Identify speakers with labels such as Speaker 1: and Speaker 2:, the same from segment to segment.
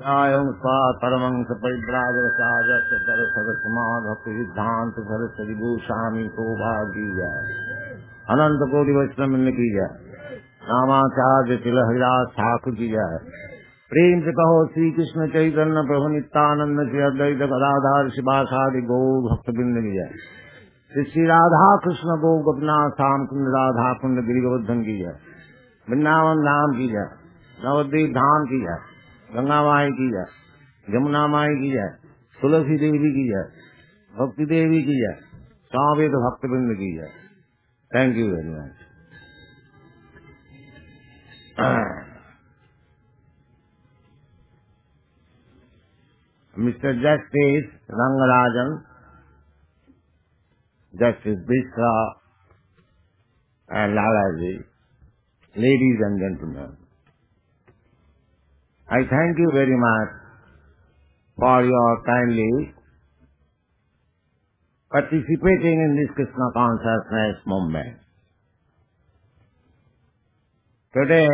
Speaker 1: Ayam Sva Paramang Saparibrajya Sajasya Sarasada Bhakti Siddhanta Saraswati Goswami Prabhupada Jai Ananta Koti Vaishnava Ki Jai Namacharya Tilahridas Thakur Ki Jai प्रेम से कहो श्री कृष्ण चैतन्य प्रभु नित्यानंद श्री अद्वैत गदाधर शिवासादि गौर भक्तवृंद की जय श्री श्री राधा कृष्ण गौ गोपनाथ श्याम कुंड राधा कुंड गिरिवर्धन की जय वृंदावन धाम की जय नवद्वीप धाम की जय गंगा माई की जय यमुना माई की जय तुलसी देवी की जय भक्ति देवी की जय स्वावेद भक्तवृंद की जय। Thank you very much. Mr. Justice Rangarajan, Justice Bishra and Lalaji, ladies and gentlemen, I thank you very much for your kindly participating in this Krishna consciousness movement. Today,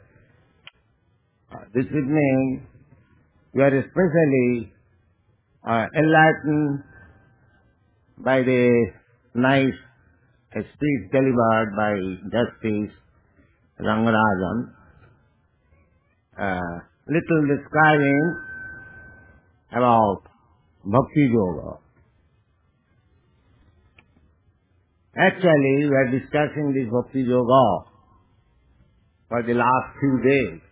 Speaker 1: this evening, we are especially enlightened by the nice speech delivered by Justice Rangarajan, little describing about Bhakti Yoga. Actually, we are discussing this Bhakti Yoga for the last few days.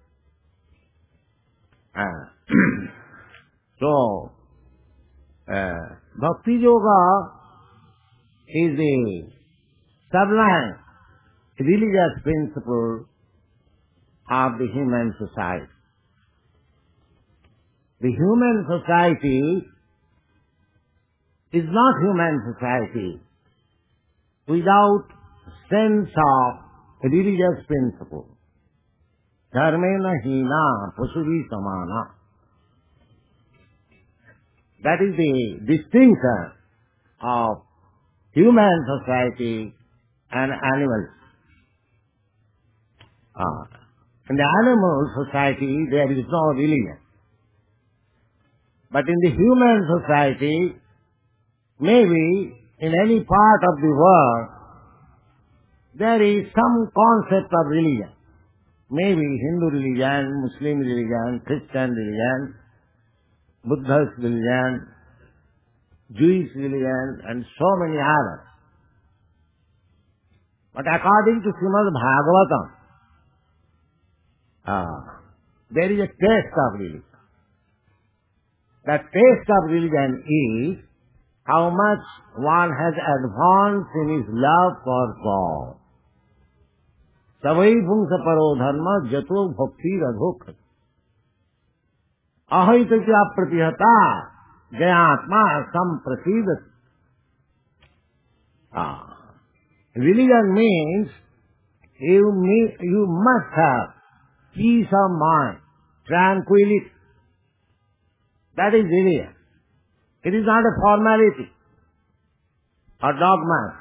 Speaker 1: So, Bhakti Yoga is a sublime religious principle of the human society. The human society is not human society without sense of religious principle. Dharmena hina pasuvi samana. That is the distinction of human society and animals. In the animal society there is no religion. But in the human society, maybe in any part of the world, there is some concept of religion. Maybe Hindu religion, Muslim religion, Christian religion, Buddhist religion, Jewish religion, and so many others. But according to Srimad Bhagavatam, there is a taste of religion. That taste of religion is how much one has advanced in his love for God. Savai bhungsa paro dharma jato bhakti radhok. Ahaitya pratihata jayatma samprasidat. Religion means you must have peace of mind, tranquility. That is religion. It is not a formality or dogma.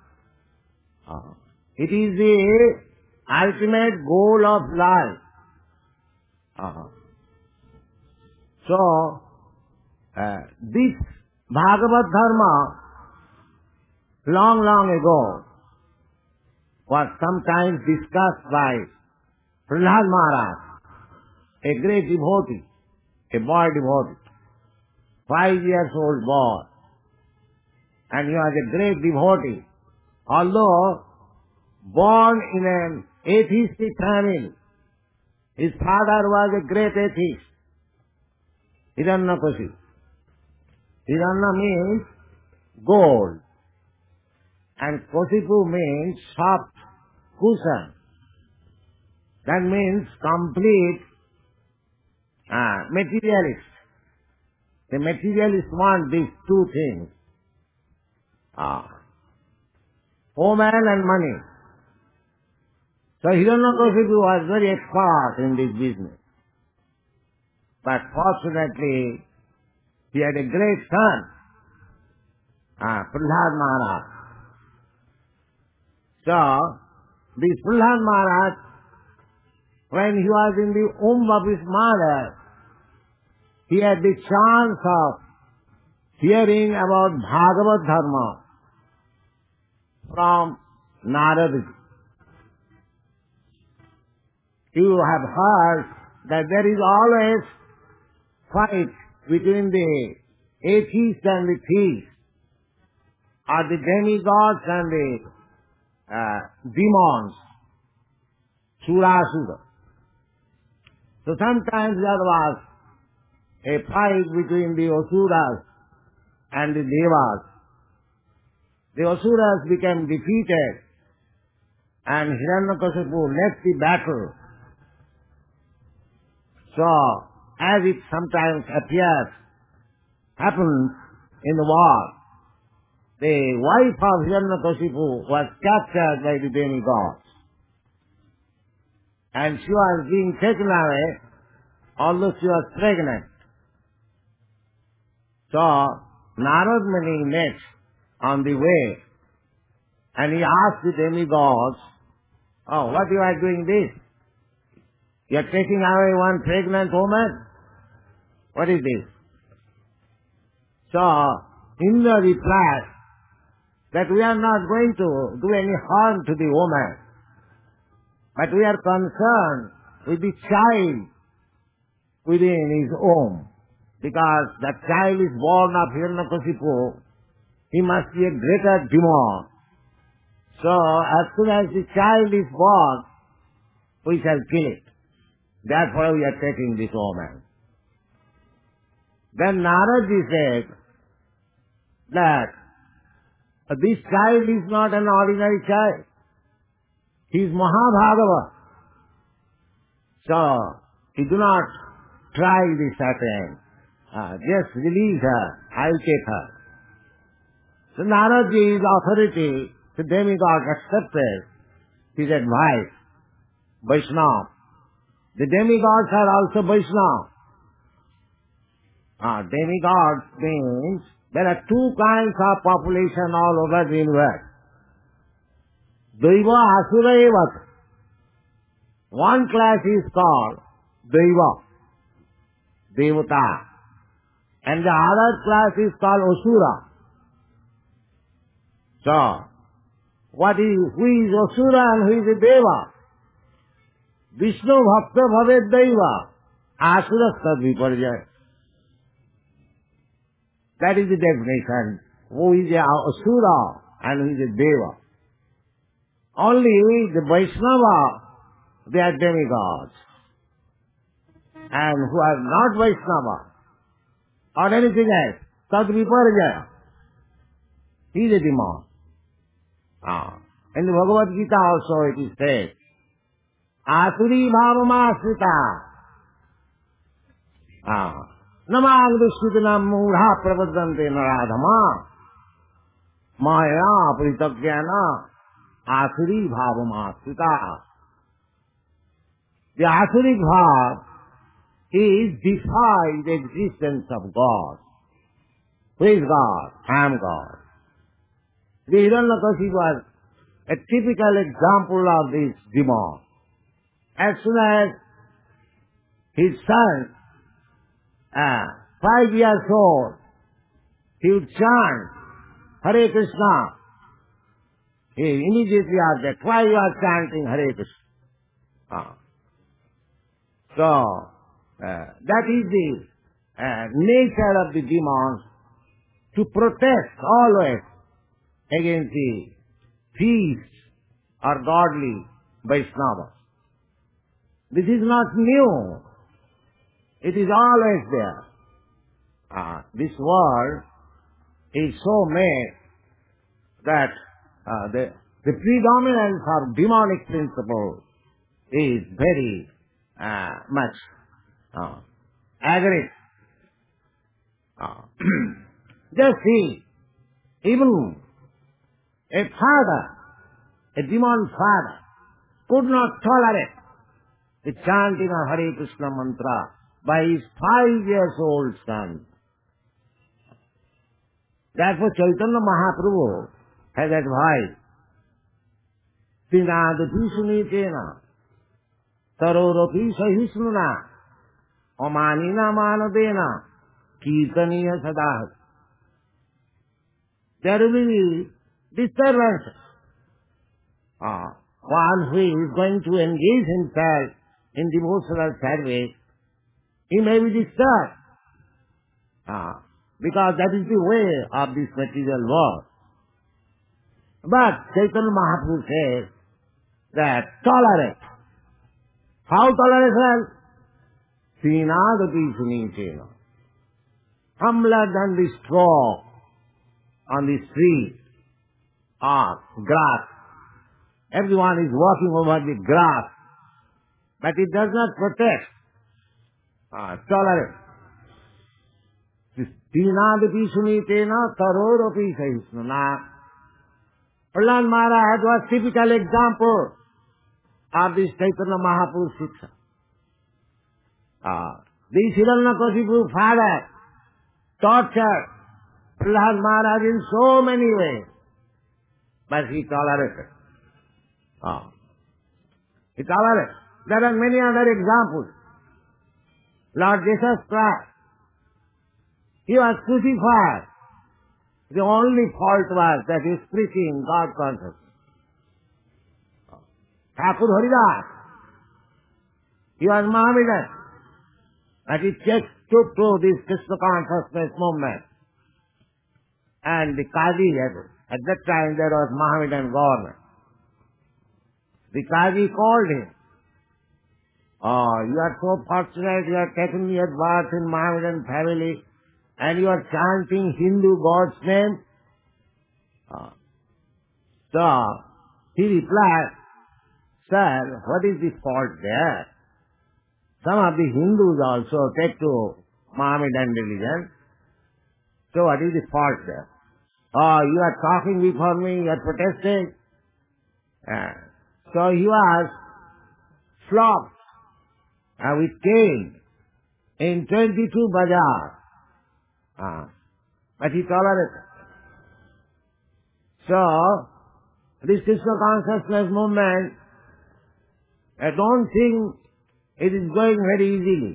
Speaker 1: It is the ultimate goal of life. So, this Bhagavad Dharma, long ago, was sometimes discussed by Prahlad Maharaj, a great devotee, a boy devotee, 5 years old boy, and he was a great devotee, although born in an atheistic family. His father was a great atheist, Hiranyakashipu. Hiranya means gold, and Kashipu means soft cushion. That means complete materialist. The materialists want these two things, woman and money. So Hiranyakashipu was very expert in this business. But fortunately, he had a great son, Prahlad Maharaj. So, this Prahlad Maharaj, when he was in the womb of his mother, he had the chance of hearing about Bhagavad Dharma from Narada. You have heard that there is always fight between the atheists and the theists, or the demigods and the demons, Surasura. So sometimes there was a fight between the Asuras and the Devas. The Asuras became defeated and Hiranyakashipu left the battle. So, as it sometimes happens in the war, the wife of Hiranyakashipu was captured by the demigods. And she was being taken away, although she was pregnant. So, Narad Muni met on the way, and he asked the demigods, "Oh, what you are doing this? You are taking away one pregnant woman? What is this?" So, Indra replied that we are not going to do any harm to the woman, but we are concerned with the child within his womb, because that child is born of Hiranyakashipu. He must be a greater demon. So, as soon as the child is born, we shall kill it. Therefore we are taking this woman. Then Naradji said that this child is not an ordinary child. He is Mahabhagava. So, you do not try this attempt. Just release her. I will take her. So Naradji's authority, the demigod accepted his advice. Vaishnava. The demigods are also Vaishnava. Demigods means there are two kinds of population all over the universe. Daiva Asura Evat. One class is called Daiva, Devata. And the other class is called Asura. So, who is Asura and who is a Deva? Vishnu Bhakta Bhavet Daiva, Asura Sadviparjaya. That is the definition. Who is a Asura and who is a Deva. Only the Vaishnava, they are demigods. And who are not Vaishnava, or anything else, Sadviparjaya, he is a demon. In the Bhagavad Gita also it is said, Asuri bhavamasrita namagdushkitanam mudha prabhaddante naradhama maya pritagyana asuri bhavamasrita. The asuric bhav is defy the existence of God. Who is God? I am God. The Hiranyakashipu was a typical example of this demon. As soon as his son, 5 years old, he would chant Hare Krishna. He immediately asked that, why you are chanting Hare Krishna? So, that is the nature of the demons, to protest always against the thieves or godly Vaishnavas. This is not new. It is always there. This world is so made that the predominance of demonic principle is very much aggressive. Just see, even a father, a demon father, could not tolerate the chanting of Hare Krishna mantra by his 5-year-old son. Therefore Chaitanya Mahaprabhu has advised, Tinadati sunitena, tarorapi sahisnuna, Omanina manadena kirtaniya sadah. There will be disturbances. One who is going to engage himself in devotional service, he may be disturbed. Because that is the way of this material world. But Chaitanya Mahaprabhu says that tolerate. How tolerate? Sinadati sunitena. Humbler than the straw on the street or grass. Everyone is walking over the grass, but it does not protect. Tolerate. Tinadati sunitena taroropi sahisnuna. Prahlad Maharaj was typical example of this Chaitanya Mahaprabhu Shiksha. The Hiranyakashipu father tortured Prahlad Maharaj in so many ways, but he tolerated. He tolerated. There are many other examples. Lord Jesus Christ, he was crucified. The only fault was that he is preaching God consciousness. Thakur Haridas, he was Mohammedan, but he took to this Krishna consciousness movement. And the Qadi, at that time there was Mohammedan government. The Qadi called him. You are so fortunate, you are taken your birth in Mohammedan family, and you are chanting Hindu God's name. So he replied, Sir, what is the fault there? Some of the Hindus also take to Mohammedan religion. So what is the fault there? You are talking before me, you are protesting. So he was flogged with cane in 22 bazaars. But he tolerated. So, this Krishna consciousness movement, I don't think it is going very easily.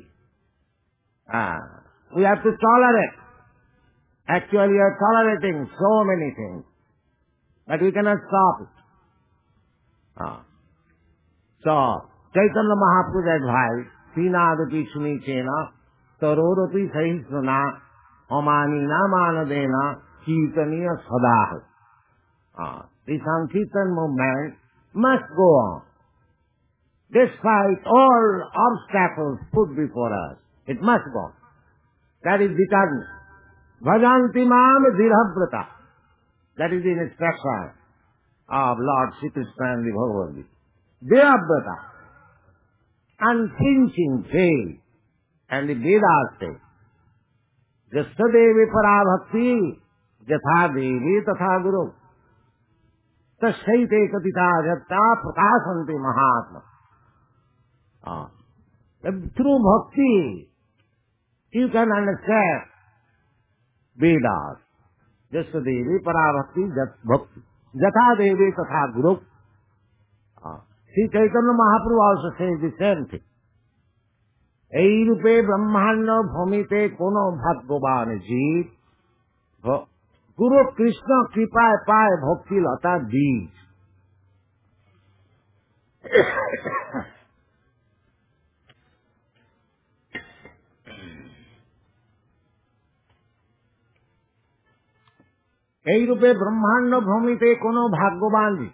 Speaker 1: We have to tolerate. Actually, we are tolerating so many things, but we cannot stop it. So, Chaitanya Mahaprabhu's advice, Sinadati Sunichena, Taroropi Sahisnana, Omanina manadena kirtaniya sadah. The Sankirtan movement must go on. Despite all obstacles put before us, it must go on. That is determined. Bhajanti mam dirhabhrata. That is the instruction of Lord Sri Krishna and the Bhagavad Gita. Dirhabhrata. Unflinching faith. And the Vedas say, Jastadevi parabhakti, jatha devi tatha guru. Tashaite katita jatta prakasanti mahatma. Through bhakti, you can understand Vedas. Jastadevi parabhakti, jatha devi tatha guru. Sri Chaitanya Mahaprabhu also says the same thing. এই রূপে ব্রহ্মাণ্ড ভূমিতে কোন ভাগ্যবান জীব গুরু কৃষ্ণ কৃপায় পায় ভক্তি লতা বীজ। এই রূপে ব্রহ্মাণ্ড ভূমিতে কোন ভাগ্যবান জীব।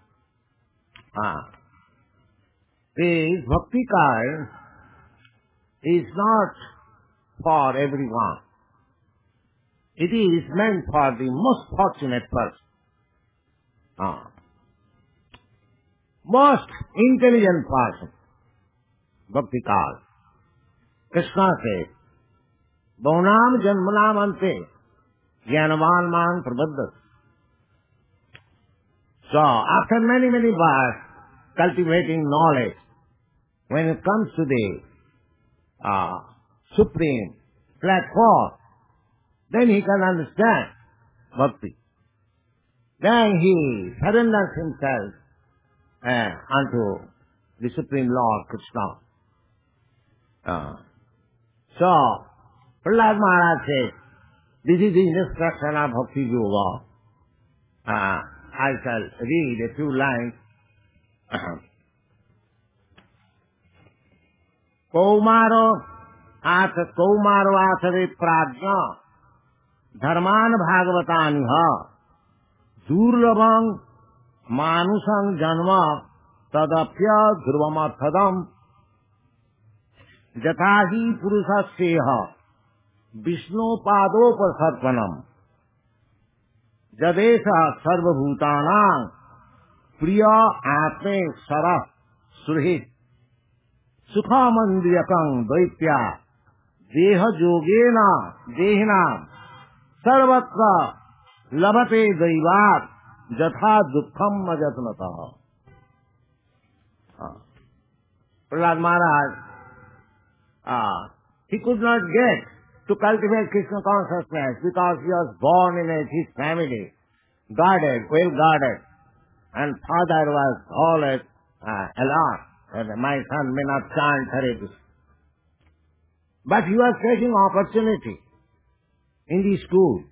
Speaker 1: This bhakti kind is not for everyone. It is meant for the most fortunate person. Most intelligent person. Bhakti kal. Krishna says, Bhaunam janmanam ante jnanavan man prabhaddhat. So, after many births, cultivating knowledge, when it comes to the supreme platform, then he can understand bhakti. Then he surrenders himself unto the Supreme Lord Krishna. So, Prahlad Maharaj said, this is the instruction of Bhakti Yoga. I shall read a few lines. Kaumaro Achare प्राज्ञा धर्मान भागवतानिहा दुर्लभं मानुषं जन्म तदप्य ध्रुवमर्थदम यथा हि पुरुषस्येह विष्णुपादोपसर्पणम् जदेश सर्वभूतानां प्रिय आत्मे सरः सुहृत् सुखमन्द्रियकं दैत्या देह जोगेन देहिना सर्वत्र लभते दैवात् यथा दुःखम अजत्नतः. Prahlad Maharaj, he could not get to cultivate Krishna consciousness because he was born in a rich family, guarded, well guarded, and father was always alert that my son may not chant Hare Krishna. But he was taking opportunity in the school.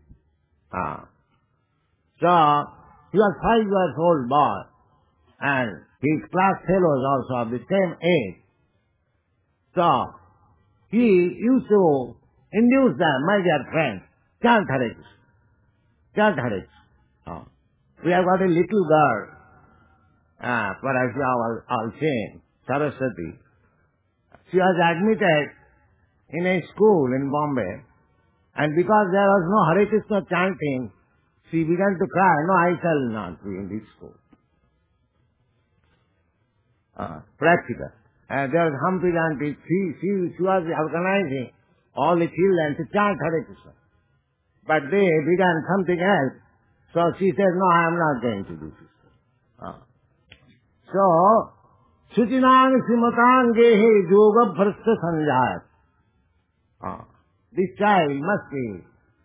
Speaker 1: So, he was 5 years old boy, and his class fellows also of the same age. So, he used to induce them, my dear friends, chant Hare Krishna. Chant Hare Krishna. We have got a little girl, perhaps you have all seen, Saraswati. She was admitted in a school in Bombay, and because there was no Hare Krishna chanting, she began to cry, no, I shall not be in this school. Practical. There was Humphrey Auntie, she was organizing all the children to chant Hare Krishna. But they began something else, so she said, no, I am not going to do this. So, Suchinang Simatan Gehe Yoga Bhrasta Sanjayat. This child must be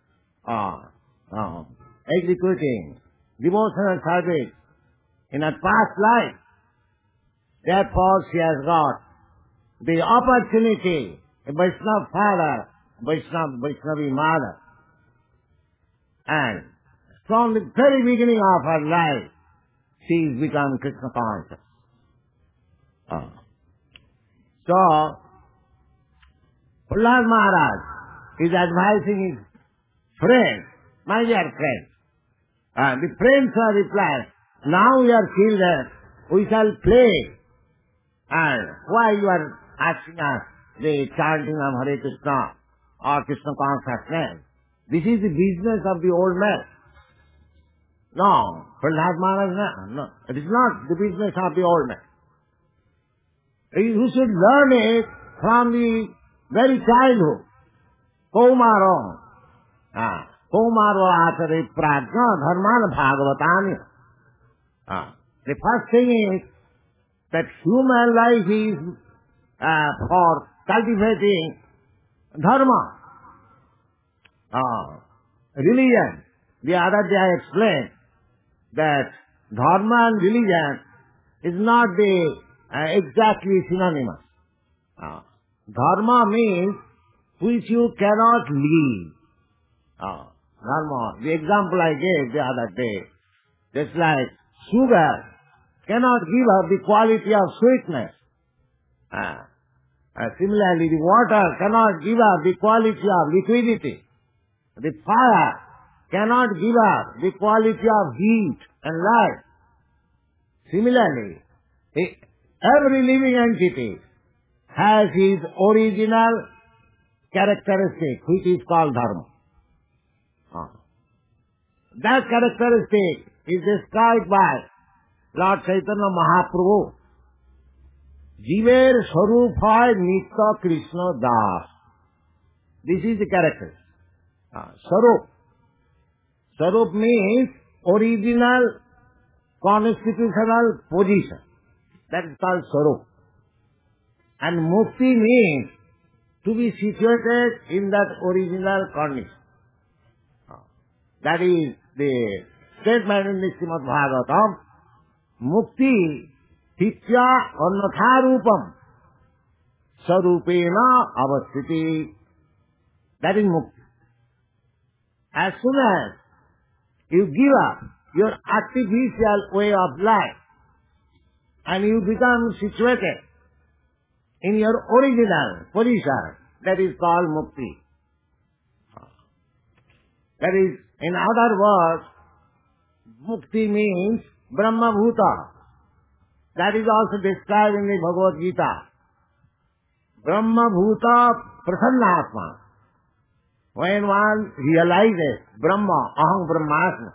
Speaker 1: executing devotional service in a past life. Therefore, she has got the opportunity, a Vaishnava father, Vaishnavi mother. And from the very beginning of her life, she has become Krishna conscious. So, Prahlad Maharaj is advising his friends, my dear friends. The friends are replying, now we are children, we shall play. And why you are asking us the chanting of Hare Krishna or Krishna consciousness? This is the business of the old man. No, Prahlad Maharaj, no, it is not the business of the old man. You should learn it from the very childhood. Kaumaro. Kaumaro achare prajna dharman bhagavatani. The first thing is that human life is for cultivating dharma, religion. The other day I explained that dharma and religion is not the exactly synonymous. Dharma means which you cannot leave. Dharma, the example I gave the other day, just like sugar cannot give up the quality of sweetness. Similarly, the water cannot give up the quality of liquidity. The fire cannot give up the quality of heat and light. Similarly, every living entity has its original characteristic, which is called dharma. That characteristic is described by Lord Chaitanya Mahaprabhu. Jiver Swarup hai Nitya Krishna Das. This is the character. Swarup. Swarup means original constitutional position. That is called Swarup. And Mukti means to be situated in that original condition. That is the statement in the Srimad Bhagavatam. Mukti Titya Annatha Rupam Sarupena Avasthiti That is mukti. As soon as you give up your artificial way of life and you become situated in your original position, that is called mukti. That is, in other words, mukti means Brahma Bhuta. That is also described in the Bhagavad Gita. Brahma Bhuta Prasannatma. When one realizes Brahma, Aham Brahmasmi,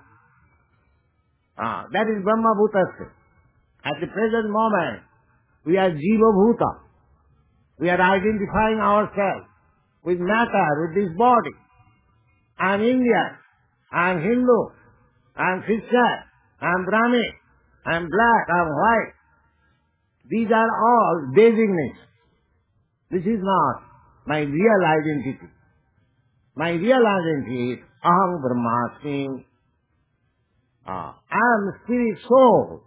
Speaker 1: that is Brahma Bhutasya. At the present moment, we are Jiva Bhuta. We are identifying ourselves with matter, with this body. I am Indian, I am Hindu, I am Christian, I am Brahmin, I am black, I am white. These are all designations. This is not my real identity. My real identity is Aham Brahmasmi. I am spirit soul.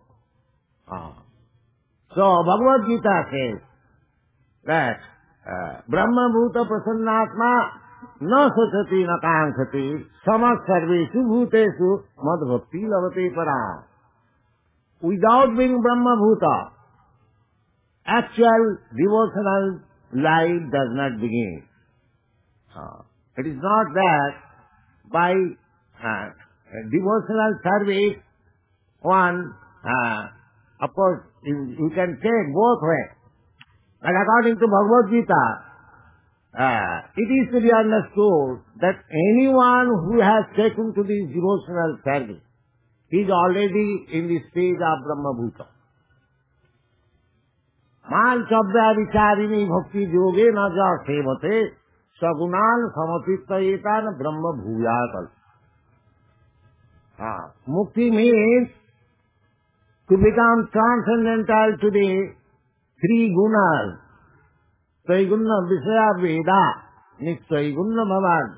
Speaker 1: So Bhagavad Gita says that Brahma Bhuta Prasannatma na sachati na kankhati samas sarveshu bhutesu madbhakti lavate para. Without being Brahma Bhuta, actual devotional life does not begin. It is not that by devotional service one, of course, you can take both ways. But according to Bhagavad Gita, it is to be understood that anyone who has taken to this devotional service is already in the stage of Brahma Bhuta. Man chabya vicharini bhakti yoge na ja sevate sagunan samapittayetan Brahma bhuyakal. Mukti means to become transcendental to the three gunas. Traiguna Visaya Veda, Nitraiguna Bhavan.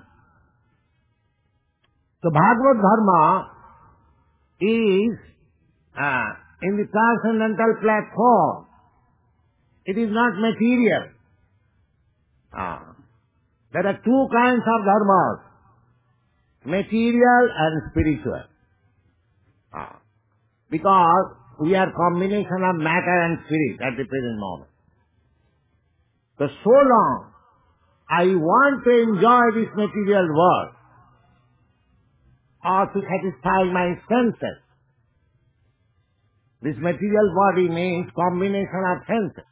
Speaker 1: So Bhagavad Dharma is in the transcendental platform. It is not material. There are two kinds of dharmas, material and spiritual. Because we are combination of matter and spirit at the present moment. So long I want to enjoy this material world or to satisfy my senses. This material body means combination of senses.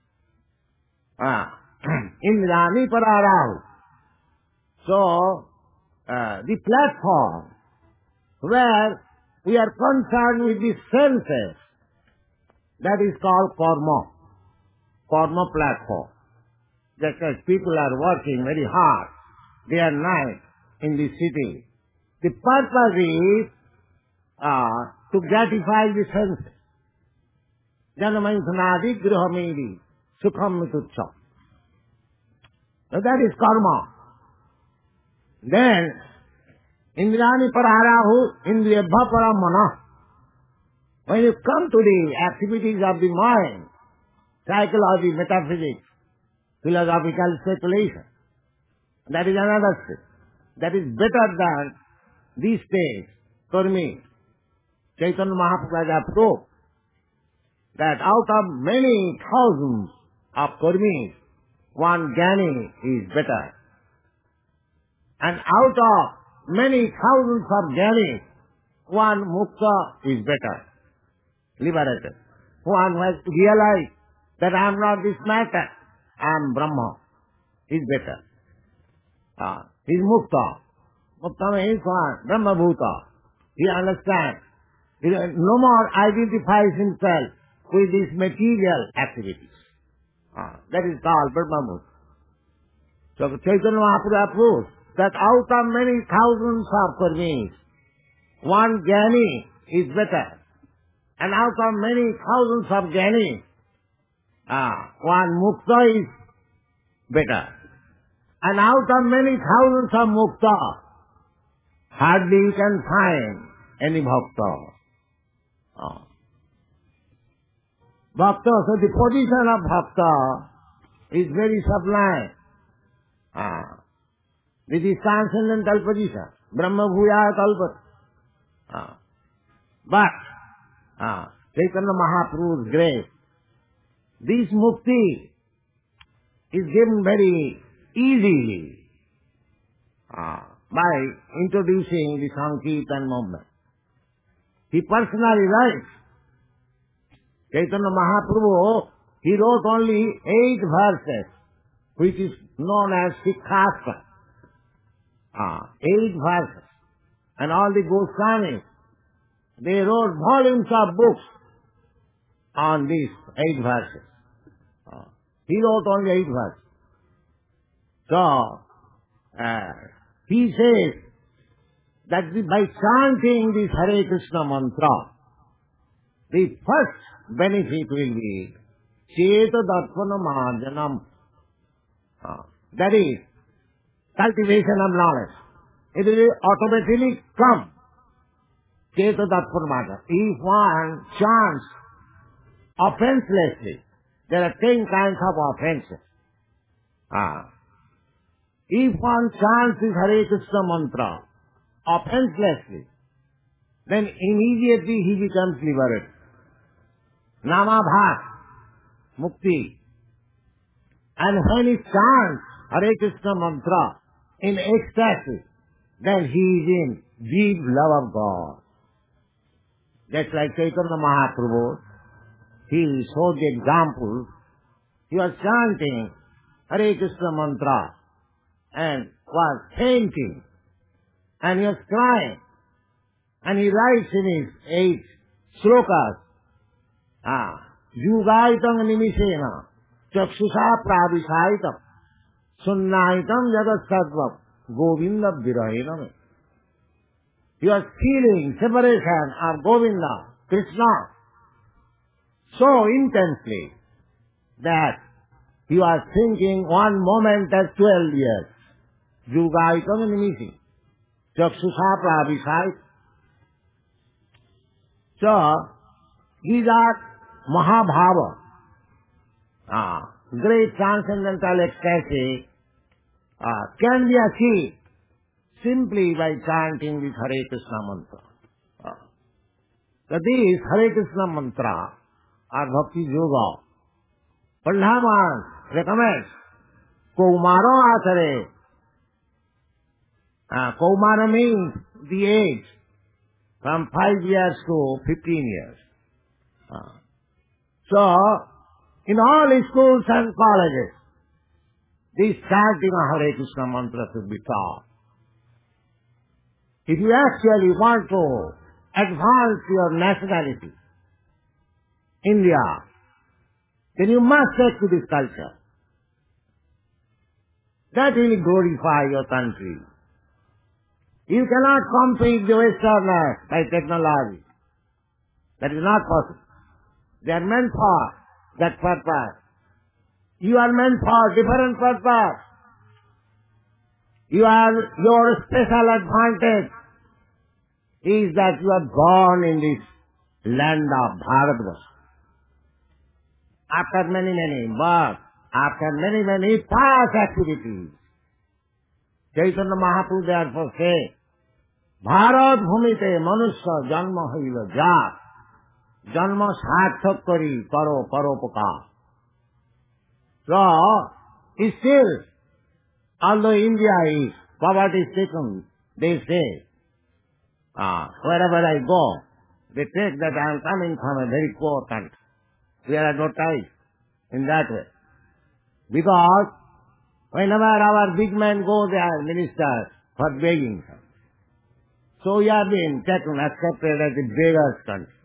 Speaker 1: Indrani pararahu. So, the platform where we are concerned with the senses, that is called karma. Karma platform. Just as people are working very hard day and night in the city, the purpose is to gratify the senses. Janamayansanadi grihamedi sukham mitucham. So that is karma. Then, indrani paraharahu indriyabha paramana. When you come to the activities of the mind, psychology, metaphysics, philosophical speculation, that is another stage. That is better than these stages. Karmi. Chaitanya Mahaprabhu has proved that out of many thousands of karmis, one jnani is better. And out of many thousands of jnanis, one mukta is better, liberated. One who has realized that I am not this matter, I am Brahma, is better. He is mukta. Mukta means one, Brahma Bhuta. He understands. He no more identifies himself with these material activities. That is called Brahma Bhuta. So Chaitanya Mahaprabhu proves that out of many thousands of karmis, one jnani is better. And out of many thousands of jnanis, one mukta is better. And out of many thousands of mukta, hardly you can find any bhakta. Bhakta, so the position of bhakta is very sublime. This is transcendental position. Brahma Bhuya Kalpat. But Chaitanya Mahaprabhu's grace, this mukti is given very easily by introducing the Sankirtan movement. He personally writes. Chaitanya Mahaprabhu, he wrote only 8 verses, which is known as Sikhastra. 8 verses. And all the Goswamis, they wrote volumes of books on these 8 verses. He wrote only 8 verses. So, he says that by chanting this Hare Krishna mantra, the first benefit will be Cheta Darpana Mahajanam. That is, cultivation of knowledge. It will automatically come. Cheta Darpana Mahajanam. If one chants offenselessly, there are 10 kinds of offenses. If one chants this Hare Krishna mantra offenselessly, then immediately he becomes liberated. Namabhas, mukti. And when he chants Hare Krishna mantra in ecstasy, then he is in deep love of God. Just like Chaitanya Mahaprabhu, he showed the example. He was chanting Hare Krishna mantra and was fainting, and he was crying. And he writes in his 8 slokas, Yugaitam nimishena, chakshusha pravisaitam, sunnaitam yadasadvam, govinda virahenam. He was feeling separation of Govinda, Krishna, so intensely that he was thinking one moment as 12 years. Yugaitam nimishena, chakshusha pravisaitam. So, these are Mahabhava, great transcendental ecstasy, can be achieved simply by chanting this Hare Krishna mantra. So these Hare Krishna mantra are Bhakti Yoga. Pallhaman recommends Kaumaro Asare. Kaumara means the age from 5 years to 15 years. So, in all schools and colleges, this chanting of Hare Krishna mantra should be taught. If you actually want to advance your nationality, India, then you must take to this culture. That will glorify your country. You cannot compete the Westerners by technology. That is not possible. They are meant for that purpose. You are meant for different purpose. Your special advantage is that you are born in this land of Bharatvarsh. After many births, after many past activities, Chaitanya Mahaprabhu therefore says, Bharat bhumite manusya janma haila jat, janma sarthak kari karo paropakar. So, still, although India is poverty stricken, they say, wherever I go, they take that I am coming from a very poor country. We are advertised in that way. Because whenever our big men go there, ministers, for begging. So we have been accepted as the beggars' country.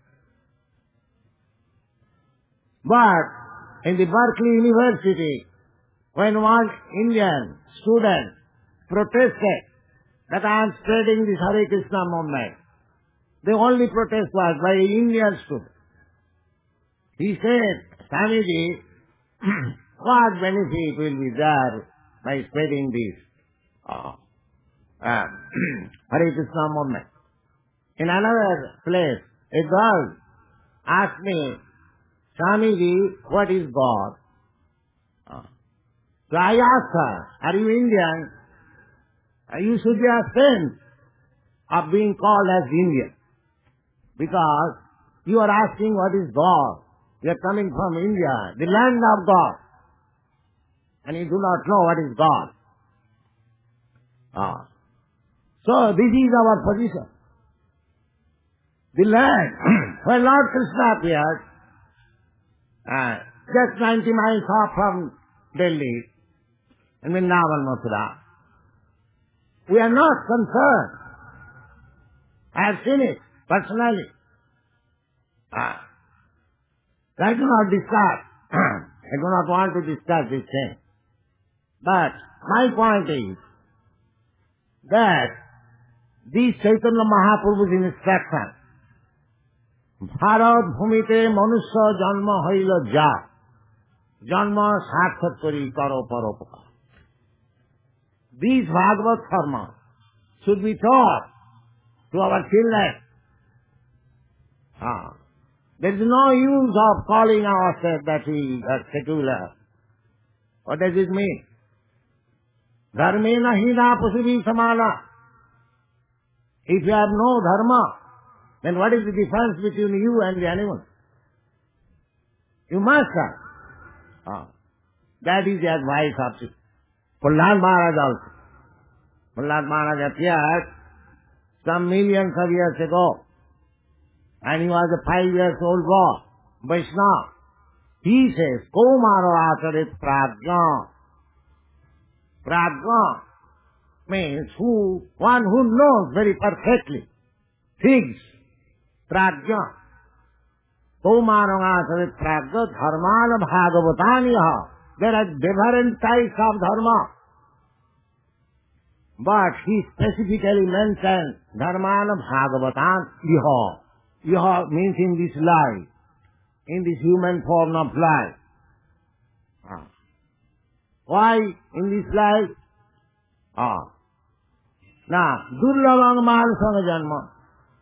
Speaker 1: But in the Berkeley University, when one Indian student protested that I am spreading this Hare Krishna movement, the only protest was by an Indian student. He said, Swamiji, what benefit will be there by spreading this Hare Krishna movement? In another place, a girl asked me, Swamiji, what is God? So I asked her, are you Indian? You should be ashamed of being called as Indian, because you are asking what is God. You are coming from India, the land of God, and you do not know what is God. So this is our position. The land where Lord Krishna appeared, just 90 miles off from Delhi, in Vrindavan, Mathura. We are not concerned. I have seen it personally. I do not discuss. I do not want to discuss this thing. But my point is that this Chaitanya Mahaprabhu's instruction, Bharat Bhumite Manusya Janma Haila Ja, Janma Sarthak Kari Karo Paropakar. These Bhagavad Dharma should be taught to our children. There is no use of calling ourselves that we are secular. What does it mean? Dharmena hina pusivi samana. If you have no dharma, then what is the difference between you and the animal? You must have. That is the advice of Prahlad Maharaj also. Prahlad Maharaj appeared some millions of years ago, and he was a 5 years old boy, Vaishnava. He says, Komaro acharit prajna. Prajna means one who knows very perfectly things. Prajna. Komaro acharit prajna dharmana bhagavataniya. There are different types of dharma. But he specifically mentioned dharmana bhagavatan iha. Iha means in this life, in this human form of life. Why in this life? Now, durlabang manasana janma.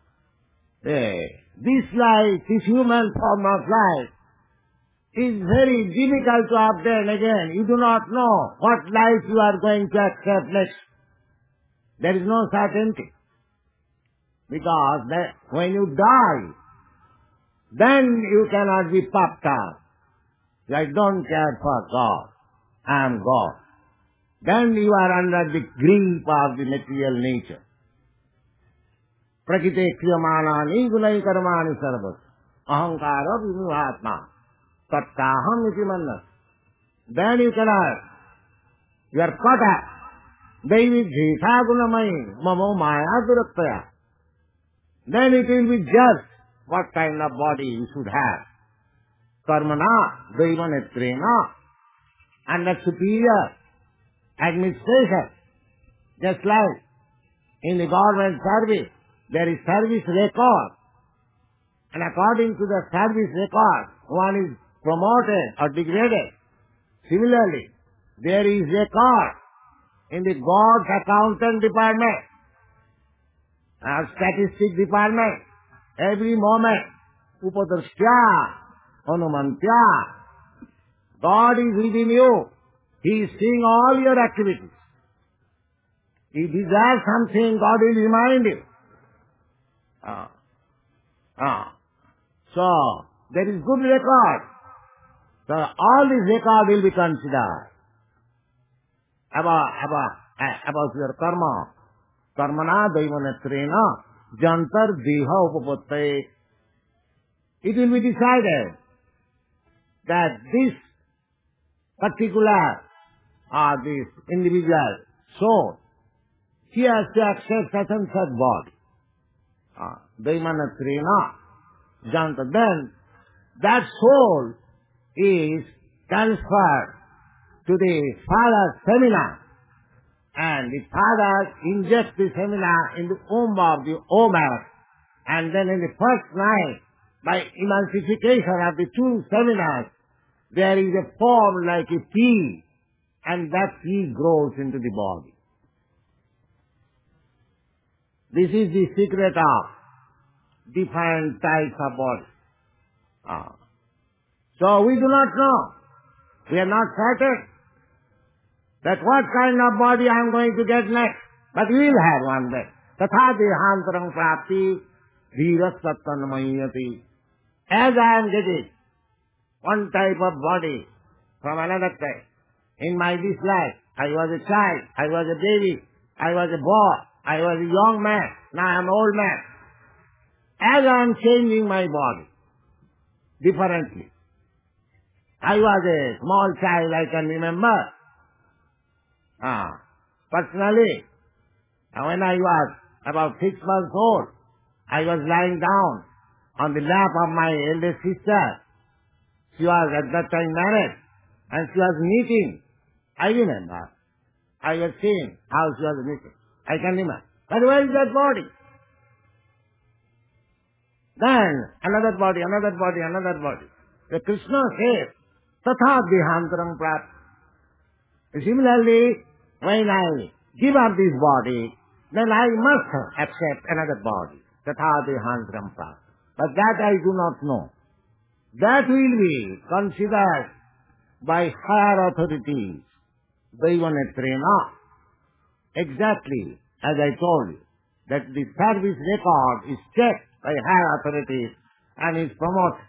Speaker 1: This life, this human form of life, is very difficult to obtain again. You do not know what life you are going to accept next. There is no certainty. Because when you die, then you cannot be puffed up. I don't care for God. I am God. Then you are under the grip of the material nature. Prakite kriyamanani gunai karmani sarvat. Ahankara vimuhatma. Tattaham iti mannas. Then you cannot. You are caught up. Devi jheta gunamai mamo maya durattaya. Then it will be judged what kind of body you should have. Karmana, daivanetrena, and the superior administration. Just like in the government service, there is service record. And according to the service record, one is promoted or degraded. Similarly, there is record in the God's accountant department, statistic department. Every moment, upadrashya, anumantya, God is within you. He is seeing all your activities. If you desire something, God will remind you. So, there is good record. So, all this record will be considered about your karma. Karmana daivanetrena jantar deha upapatte. It will be decided that this particular this individual soul, he has to accept such and such body. Daivanetrena jantar. Then that soul is transferred to the father's seminar, and the father injects the seminar in the womb of the woman, and then in the first night, by emulsification of the two seminars, there is a form like a pea, and that pea grows into the body. This is the secret of different types of body. So we do not know. We are not certain that what kind of body I am going to get next. But we will have one day. Tatha dehantaram prapti dhiras sattanmayati. As I am getting one type of body from another type. In my this life, I was a child, I was a baby, I was a boy, I was a young man, now I am an old man. As I am changing my body differently. I was a small child, I can remember. Personally, when I was about 6 months old, I was lying down on the lap of my eldest sister. She was at that time married, and she was knitting. I remember. I was seeing how she was knitting. I can remember. But where is that body? Then another body, another body, another body. The Krishna says, Tatha dehantaram prapti. Similarly, when I give up this body, then I must accept another body. Tatha dehantaram prapti. But that I do not know. That will be considered by higher authorities. Daivanetrena. Exactly as I told you, that the service record is checked by higher authorities and is promoted.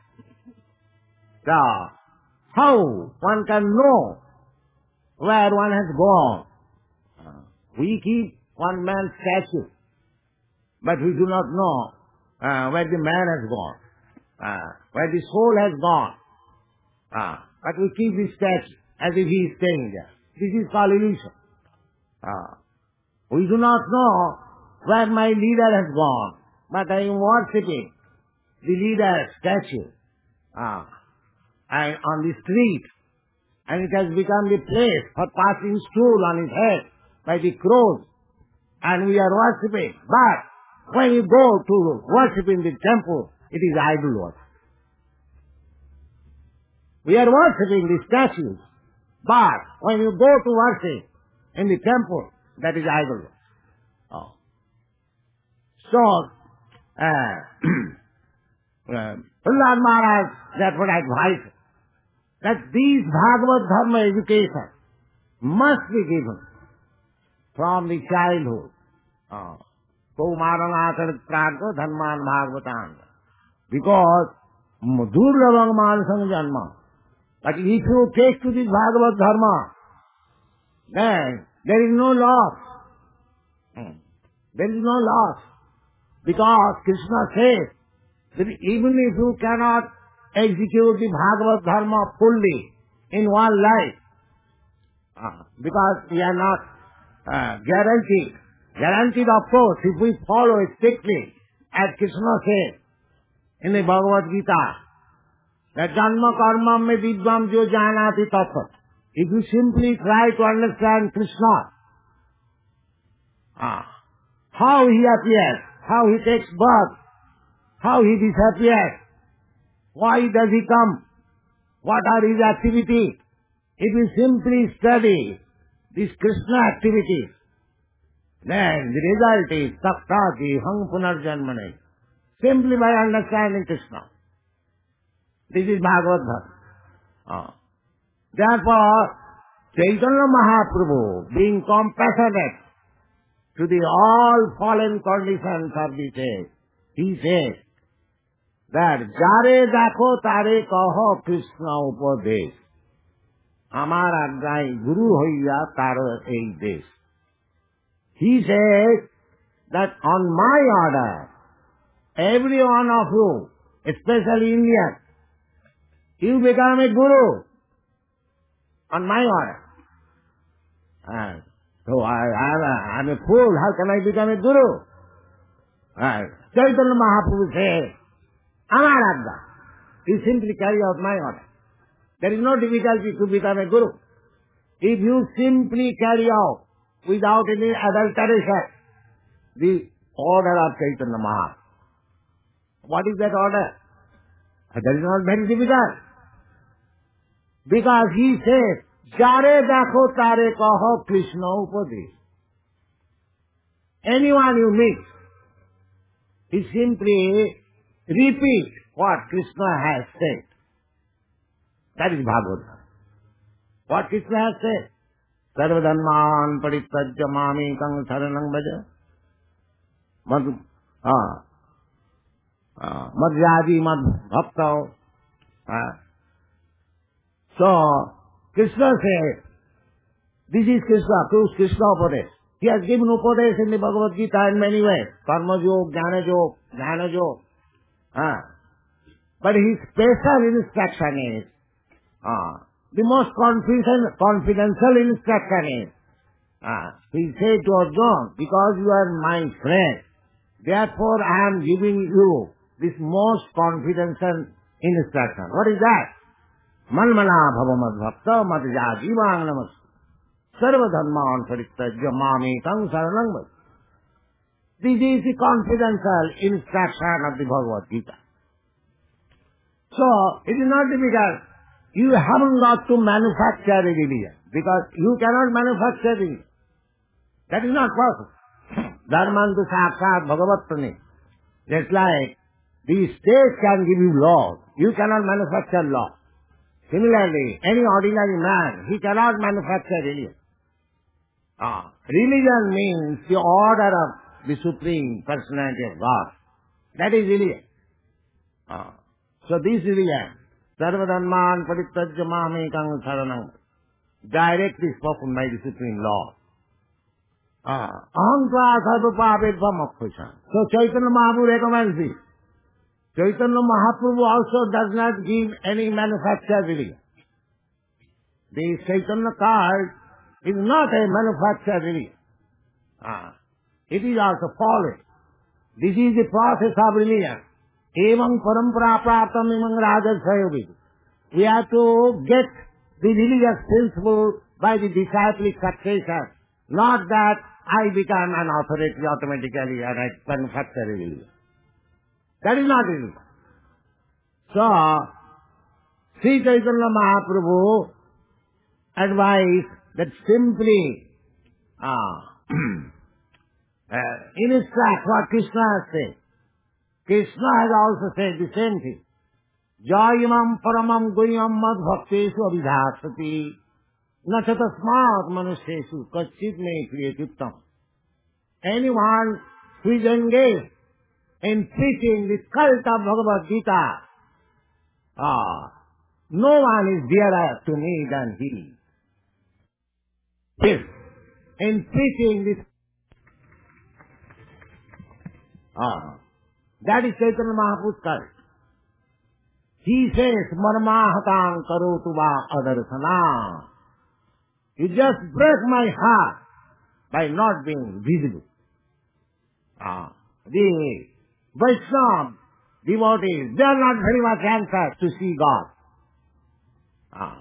Speaker 1: How one can know where one has gone? We keep one man's statue, but we do not know where the man has gone, where the soul has gone. But we keep his statue as if he is staying there. This is called illusion. We do not know where my leader has gone, but I am worshipping the leader's statue and on the street, and it has become the place for passing stool on his head by the crows, and we are worshipping. But when you go to worship in the temple, it is idol worship. We are worshipping the statues, but when you go to worship in the temple, that is idol worship. So, Prahlad Maharaj therefore advised that these Bhagavad Dharma education must be given from the childhood. Kaumaranatha Pragya Dharman Bhagavatam. Because Durlabang Manasam Janma. But if you take to this Bhagavad Dharma, then there is no loss. There is no loss. Because Krishna says that even if you cannot execute the Bhagavad Dharma fully in one life, because we are not guaranteed of course if we follow it strictly, as Krishna says in the Bhagavad Gita, that Janma Karma me vidvam jo janati tatsat. If you simply try to understand Krishna, how he appears, how he takes birth, how he disappears, why does he come, what are his activities. If you simply study these Krishna activities, then the result is Saktati Hang Punarjanmane. Simply by understanding Krishna. This is Bhagavad Dharma. Therefore, Chaitanya Mahaprabhu, being compassionate to the all fallen conditions of the state, he says that Jare Dakho Tare Kaho Krishna Upadesh. Amar Agnai Guru Hoya Taro Ei Desh. He says that on my order, every one of you, especially Indians, you become a guru on my order. So I'm a fool. How can I become a guru? Chaitanya Mahaprabhu says, Amar Agga. You simply carry out my order. There is no difficulty to become a guru. If you simply carry out without any adulteration the order of Chaitanya Mahaprabhu. What is that order? That is not very difficult. Because he says, Jare dakho tare kaho Krishna upadesh. Anyone you meet, he simply repeat what Krishna has said. That is Bhagavad. What Krishna has said. सर्वधर्मान परित्यज्य मामेकं शरणं भज। मद्याजी मद भक्तो। So Krishna said, this is Krishna Upadesh. He has given Upadesh in the Bhagavad Gita in many ways. Karma Yoga, Jnana Yoga. But his special instruction is, the most confidential instruction is, he said to Arjuna, because you are my friend, therefore I am giving you this most confidential instruction. What is that? Manmana bhava madbhakta madhyajivang namas sarva dharman parityajya mamekam saranam bhaj. This is the confidential instruction of the Bhagavad Gita. So, it is not difficult. You haven't got to manufacture a religion, because you cannot manufacture religion. That is not possible. Dharmantu sakshat bhagavatani. Just like the state can give you law, you cannot manufacture law. Similarly, any ordinary man, he cannot manufacture religion. Religion means the order of the Supreme Personality of God. That is religion. So this religion, Sarvadharman Parityajya Mamekam Saranam, directly spoken by the Supreme Lord. Aham tva sarvapapetvam apusha. So Chaitanya Mahaprabhu recommends this. Chaitanya Mahaprabhu also does not give any manufactured religion. The Chaitanya card is not a manufactured religion. It is also followed. This is the process of religion. Evam parampara praptam imam rajasayogit. We have to get the religious principle by the disciplic succession. Not that I become an authority automatically and I manufacture a religion. That is not religion. So, Sri Chaitanya Mahaprabhu advised that simply instruct what Krishna has said. Krishna has also said the same thing. Jayamam paramam gunyam mad bhakteshu abhidhasati na chatasmat manusheshu kachit me kriyatuttam. Anyone who is engaged in preaching the cult of Bhagavad Gita, no one is dearer to me than he. Yes, in preaching this, that is Chaitanya Mahaprabhu's cult. He says, marmahatang karotu va adarsana. You just break my heart by not being visible. The Vaishnava devotees, they are not very much anxious to see God.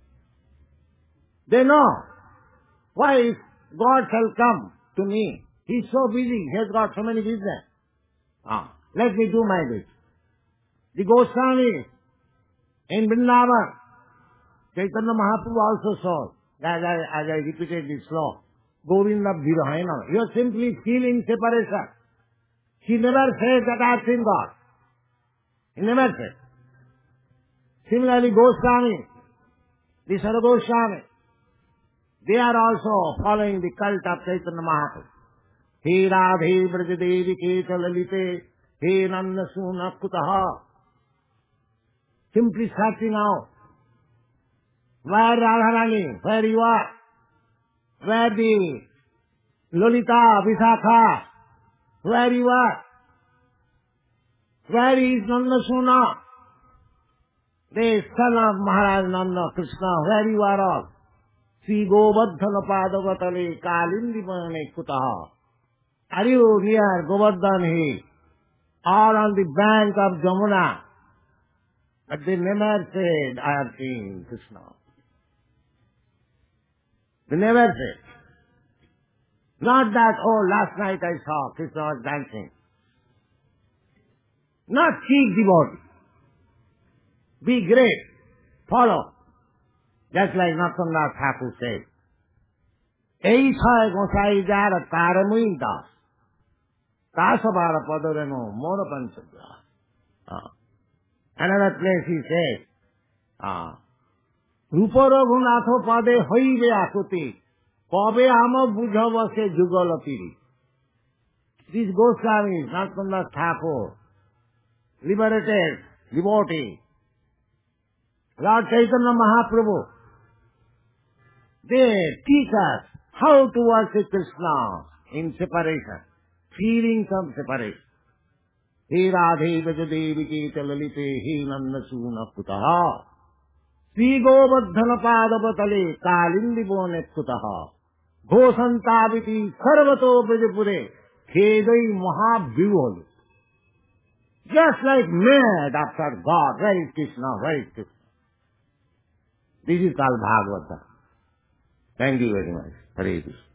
Speaker 1: They know, why if God shall come to me? He is so busy, he has got so many business. Let me do my bit. The Goswami in Vrindavan, Chaitanya Mahaprabhu also saw, as I repeated this law, Govinda Bhirahena. You are simply feeling separation. He never said that I have seen God. He never said. Similarly, Goswami, the Sara Goswami, they are also following the cult of Chaitanya Mahaprabhu. He Radhe Brajadevi Keta Lalite, He Nanda Suna Kutaha. Simply searching out. Where Radharani, where you are? Where the Lolita, Visakha, where you are? Where is Nanda Suna? The son of Maharaj Nanda Krishna, where you are all? Sri Govardhana Padavatale Kalindi Mane Kutaha. Are you near Govardhan Hill or on the bank of Jamuna? But they never said, I have seen Krishna. They never said. Not that, oh, last night I saw Krishna was dancing. Not cheap devotee. Be great. Follow. Just like Narsandar Thakur said. Ei chai gosai jara taramui das. Tasabara padareno mora panchadra. Another place he says, Rupa Raghunatho pade hoibe akuti Kobe amo bujhava se jugal apiri. These Goswamis, Narottam Thakur, liberated, devotee, Lord Chaitanya Mahaprabhu, they teach us how to worship Krishna in separation, feelings of separation. He Radhe Vajadevi Ki Chalalite He Nandasuna Kutaha Sri Govardhana Padavatale Kalindi Bone Kutaha Ghosantaviti Sarvato Brajapure Khedai Mahabhivoli. Just like mad after God, where is Krishna, where is Krishna? This is called Bhagavata. Thank you very much. Hare Krishna.